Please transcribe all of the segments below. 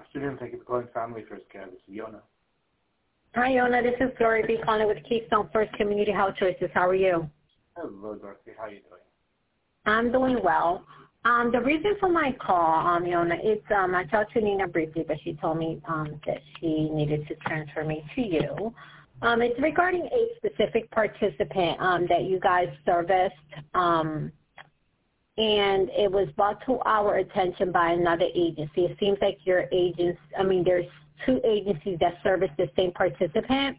afternoon. Thank you for calling Family First Care. This is Yona. Hi, Yona. This is Gloria B. calling with Keystone First Community Health Choices. How are you? Hello, Dorothy. How are you doing? I'm doing well. The reason for my call, Yona, is I talked to Nina briefly, but she told me that she needed to transfer me to you. It's regarding a specific participant that you guys serviced, and it was brought to our attention by another agency. It seems like your agents, there's two agencies that service the same participant.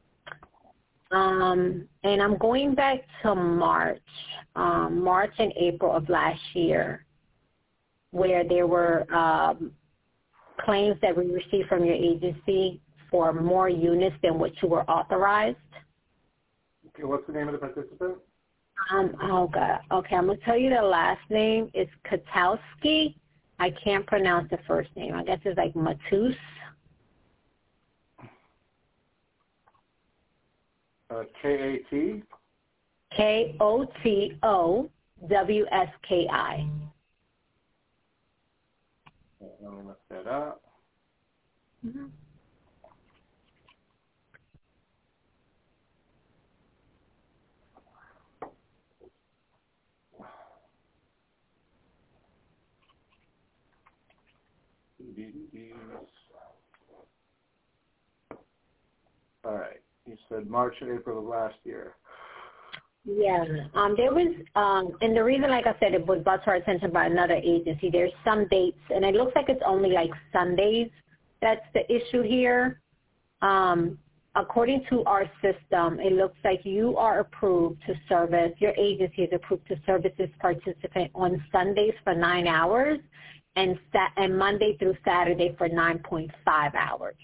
And I'm going back to March and April of last year, where there were claims that we received from your agency for more units than what you were authorized. Okay, what's the name of the participant? Oh, God. Okay, I'm going to tell you the last name. It's Katowski. I can't pronounce the first name. I guess it's like Matus. K-A-T? K-O-T-O-W-S-K-I. Let me look that up. Mm-hmm. All right. You said March and April of last year. Yeah. There was, and the reason, like I said, it was brought to our attention by another agency. There's some dates, and it looks like it's only like Sundays. That's the issue here. According to our system, it looks like you are approved to service, your agency is approved to service this participant on Sundays for 9 hours and Monday through Saturday for 9.5 hours.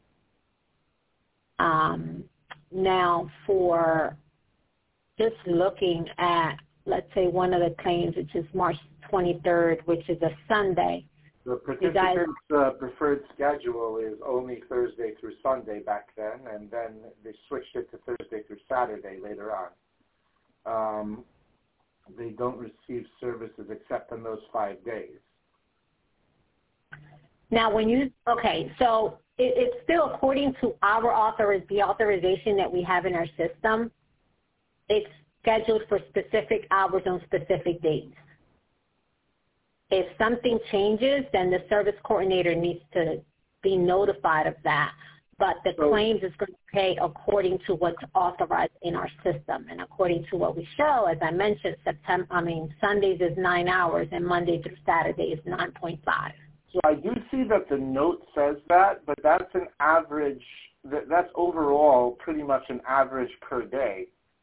Now, for just looking at, let's say, one of the claims, which is March 23rd, which is a Sunday. The participant's preferred schedule is only Thursday through Sunday back then, and then they switched it to Thursday through Saturday later on. They don't receive services except on those 5 days. Now, so it's still according to the authorization that we have in our system. It's scheduled for specific hours on specific dates. If something changes, then the service coordinator needs to be notified of that. But the claims is going to pay according to what's authorized in our system. And according to what we show, as I mentioned, Sundays is 9 hours and Monday through Saturday is 9.5. So I do see that the note says that, but that's an average, that's overall pretty much an average per day.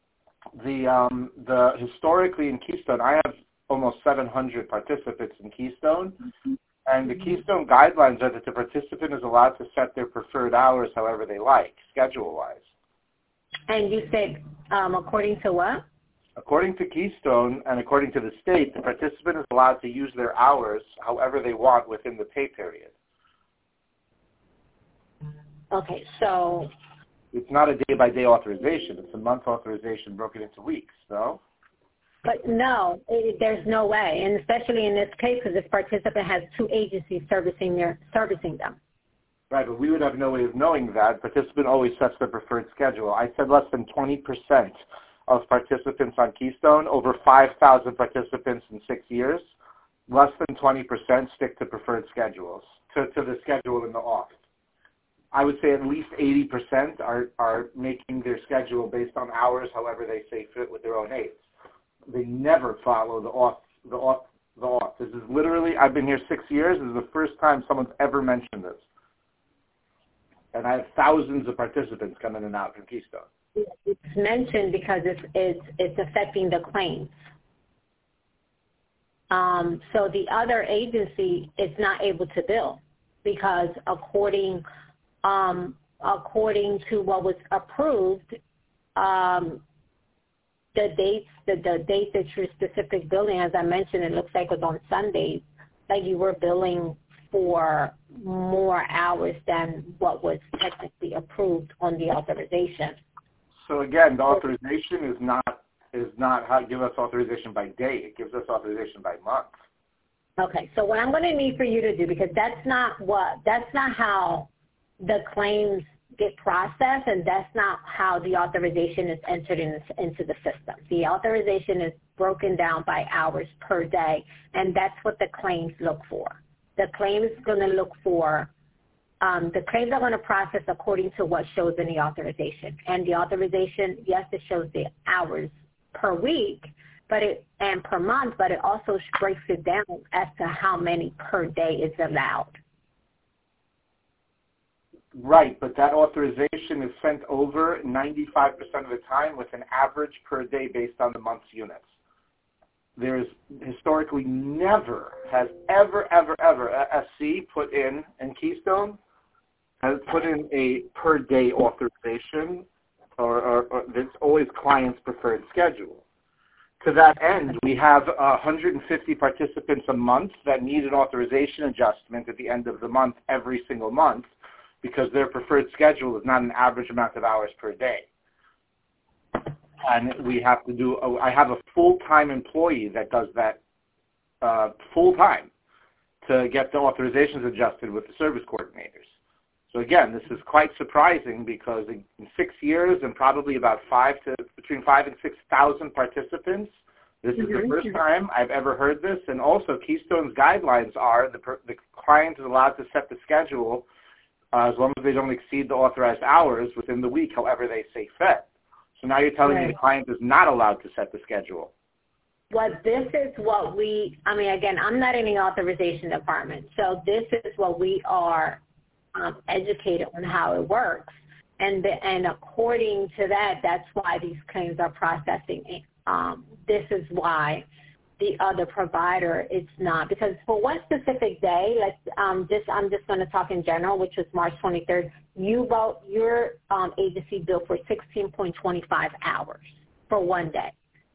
The historically in Keystone, I have almost 700 participants in Keystone, and the Keystone guidelines are that the participant is allowed to set their preferred hours however they like, schedule-wise. And you said according to what? According to Keystone and according to the state, the participant is allowed to use their hours however they want within the pay period. Okay, so it's not a day-by-day authorization. It's a month authorization broken into weeks, no? But no, there's no way, and especially in this case because this participant has two agencies servicing them. Right, but we would have no way of knowing that. Participant always sets the preferred schedule. I said less than 20% of participants on Keystone, over 5,000 participants in 6 years, less than 20% stick to preferred schedules, to the schedule in the off. I would say at least 80% are making their schedule based on hours, however they say fit with their own aides. They never follow the off. This is literally, I've been here 6 years. This is the first time someone's ever mentioned this. And I have thousands of participants coming in and out from Keystone. It's mentioned because it's affecting the claims. So the other agency is not able to bill because according to what was approved, the dates that your specific billing, as I mentioned, it looks like it was on Sundays, like you were billing for more hours than what was technically approved on the authorization. So again, the authorization is not how it gives us authorization by day. It gives us authorization by month. Okay, so what I'm going to need for you to do, because that's not how the claims get processed, and that's not how the authorization is entered into the system. The authorization is broken down by hours per day, and that's what the claims look for. The claim is going to look for, the claims are going to process according to what shows in the authorization. And the authorization, yes, it shows the hours per week, and per month, but it also breaks it down as to how many per day is allowed. Right, but that authorization is sent over 95% of the time with an average per day based on the month's units. There's historically never has ever SC put in, and Keystone has put in a per day authorization, or it's always client's preferred schedule. To that end, we have 150 participants a month that need an authorization adjustment at the end of the month every single month because their preferred schedule is not an average amount of hours per day. And we have to do, I have a full-time employee that does that full-time to get the authorizations adjusted with the service coordinators. So again, this is quite surprising because in 6 years and probably about between 5,000 and 6,000 participants, this is the first time I've ever heard this. And also, Keystone's guidelines are the client is allowed to set the schedule as long as they don't exceed the authorized hours within the week, however they say fit. So now you're telling me the client is not allowed to set the schedule. Well, this is what again, I'm not in the authorization department, so this is what we are educated on how it works. And according to that, that's why these claims are processing. This is why the other provider, it's not. Because for one specific day, I'm just going to talk in general, which was March 23rd, your agency billed for 16.25 hours for one day.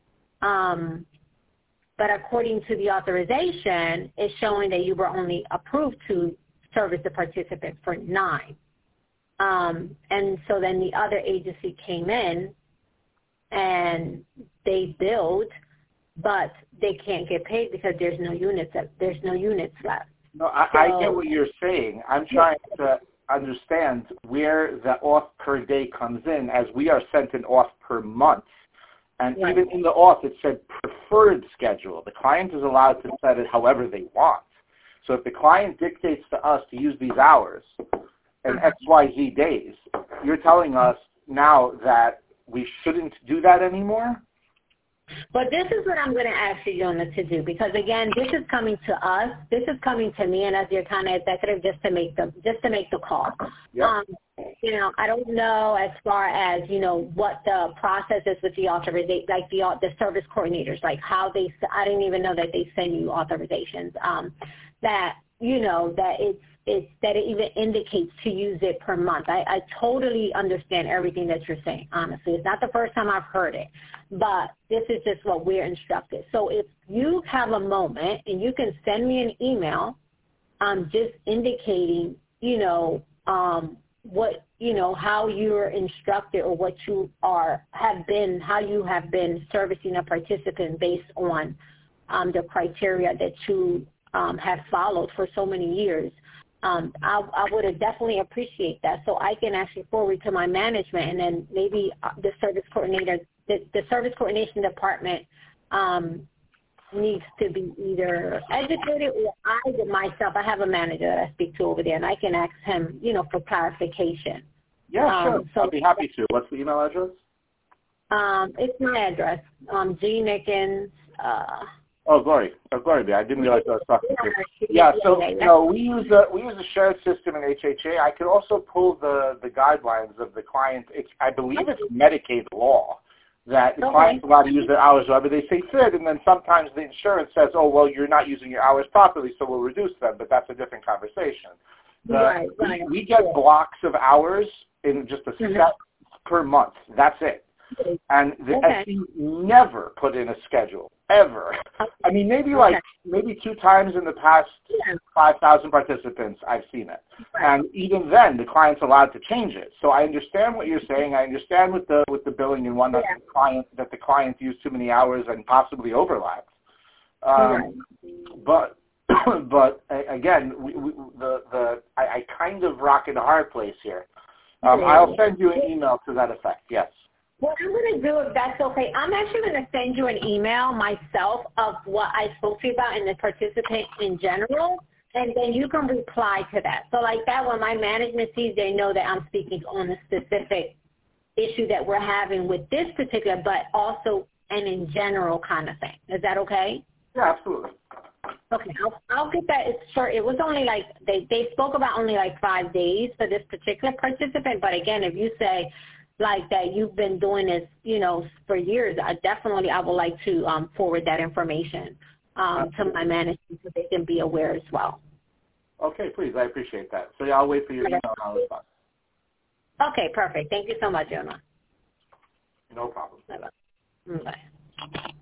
But according to the authorization, it's showing that you were only approved to service the participant for 9. And so then the other agency came in and they billed, but they can't get paid because there's no units left. No, I get what you're saying. I'm trying to understand where the off per day comes in, as we are sent an off per month. And even in the off, it said preferred schedule. The client is allowed to set it however they want. So if the client dictates to us to use these hours in XYZ days, you're telling us now that we shouldn't do that anymore? But this is what I'm going to ask you, Jonas, to do, because again, this is coming to us. This is coming to me, and as your kind of executive, just to make the call. Yep. I don't know as far as what the process is with the authorization, like the service coordinators, like how they. I didn't even know that they send you authorizations. That that it even indicates to use it per month. I totally understand everything that you're saying, honestly. It's not the first time I've heard it, but this is just what we're instructed. So if you have a moment and you can send me an email just indicating, what, how you're instructed or what you how you have been servicing a participant based on the criteria that you have followed for so many years. I would definitely appreciate that, so I can actually forward to my management, and then maybe the service coordinator, the service coordination department needs to be either educated, or I have a manager that I speak to over there, and I can ask him, for clarification. Yeah, sure. So I'd be happy to. What's the email address? It's my address, G. Nickens. Glory. I didn't realize I was talking to you. Yeah, so we use a shared system in HHA. I could also pull the guidelines of the client. I believe it's Medicaid law that the client's allowed to use their hours however they see fit, and then sometimes the insurance says, oh, well, you're not using your hours properly, so we'll reduce them, but that's a different conversation. We get blocks of hours in just a set per month. That's it. And the SC never put in a schedule, ever. I mean, maybe 2 times in the past 5,000 participants I've seen it. And even then, the client's allowed to change it. So I understand what you're saying. I understand with the billing and one that the client used too many hours and possibly overlapped. But But again, I kind of rock in a hard place here. I'll send you an email to that effect. Yes. What I'm going to do, if that's okay, I'm actually going to send you an email myself of what I spoke to you about and the participant in general, and then you can reply to that. So like that, when my management sees, they know that I'm speaking on the specific issue that we're having with this particular, but also an in general kind of thing. Is that okay? Yeah, absolutely. Okay, I'll get that. It's short. It was only like, they spoke about only like 5 days for this particular participant, but again, if you say like that you've been doing this, for years, I would like to forward that information to my management so they can be aware as well. Okay, please. I appreciate that. So I'll wait for your email and I'll respond. Okay, perfect. Thank you so much, Emma. No problem. Bye-bye. Bye.